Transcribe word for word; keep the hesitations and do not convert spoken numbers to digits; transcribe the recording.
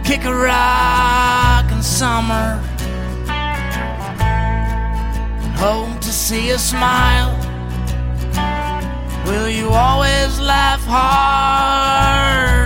kick a rock in summer, and hope to see a smile. Will you always laugh hard